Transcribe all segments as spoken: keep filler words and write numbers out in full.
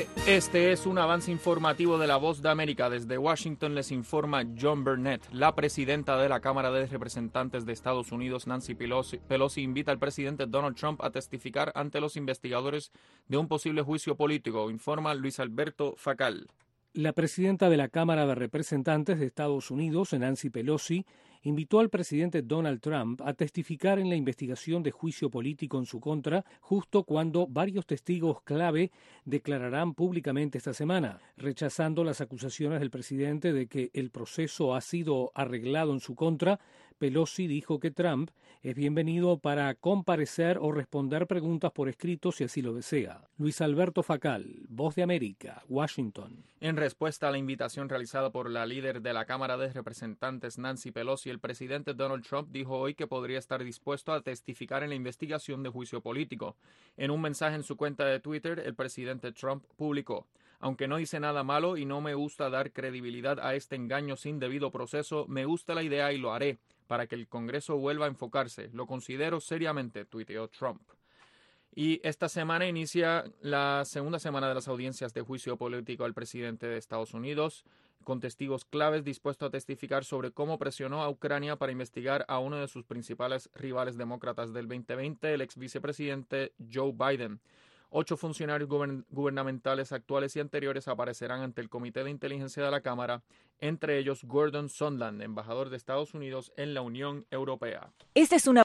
Este es un avance informativo de La Voz de América. Desde Washington les informa John Burnett. La presidenta de la Cámara de Representantes de Estados Unidos, Nancy Pelosi, Pelosi, invita al presidente Donald Trump a testificar ante los investigadores de un posible juicio político, informa Luis Alberto Facal. La presidenta de la Cámara de Representantes de Estados Unidos, Nancy Pelosi, invitó al presidente Donald Trump a testificar en la investigación de juicio político en su contra, justo cuando varios testigos clave declararán públicamente esta semana, rechazando las acusaciones del presidente de que el proceso ha sido arreglado en su contra. Pelosi dijo que Trump es bienvenido para comparecer o responder preguntas por escrito si así lo desea. Luis Alberto Facal, Voz de América, Washington. En respuesta a la invitación realizada por la líder de la Cámara de Representantes, Nancy Pelosi, el presidente Donald Trump dijo hoy que podría estar dispuesto a testificar en la investigación de juicio político. En un mensaje en su cuenta de Twitter, el presidente Trump publicó: aunque no hice nada malo y no me gusta dar credibilidad a este engaño sin debido proceso, me gusta la idea y lo haré para que el Congreso vuelva a enfocarse. Lo considero seriamente, tuiteó Trump. Y esta semana inicia la segunda semana de las audiencias de juicio político al presidente de Estados Unidos, con testigos claves dispuestos a testificar sobre cómo presionó a Ucrania para investigar a uno de sus principales rivales demócratas del veinte veinte, el ex vicepresidente Joe Biden. Ocho funcionarios gubern- gubernamentales actuales y anteriores aparecerán ante el Comité de Inteligencia de la Cámara, entre ellos Gordon Sondland, embajador de Estados Unidos en la Unión Europea. Esta es una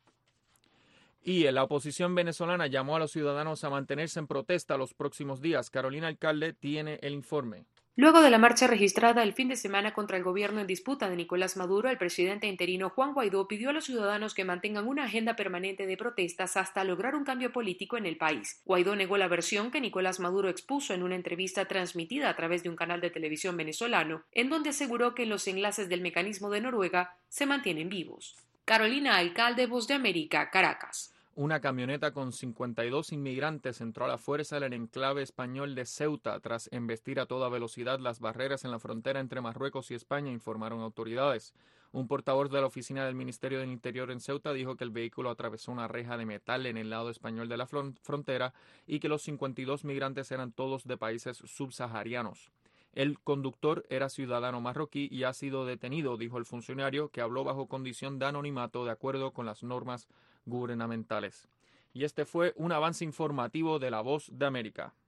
Y la oposición venezolana llamó a los ciudadanos a mantenerse en protesta los próximos días. Carolina Alcalde tiene el informe. Luego de la marcha registrada el fin de semana contra el gobierno en disputa de Nicolás Maduro, el presidente interino Juan Guaidó pidió a los ciudadanos que mantengan una agenda permanente de protestas hasta lograr un cambio político en el país. Guaidó negó la versión que Nicolás Maduro expuso en una entrevista transmitida a través de un canal de televisión venezolano, en donde aseguró que los enlaces del mecanismo de Noruega se mantienen vivos. Carolina Alcalde, Voz de América, Caracas. Una camioneta con cincuenta y dos inmigrantes entró a la fuerza en el enclave español de Ceuta tras embestir a toda velocidad las barreras en la frontera entre Marruecos y España, informaron autoridades. Un portavoz de la oficina del Ministerio del Interior en Ceuta dijo que el vehículo atravesó una reja de metal en el lado español de la frontera y que los cincuenta y dos migrantes eran todos de países subsaharianos. El conductor era ciudadano marroquí y ha sido detenido, dijo el funcionario, que habló bajo condición de anonimato de acuerdo con las normas gubernamentales. Y este fue un avance informativo de La Voz de América.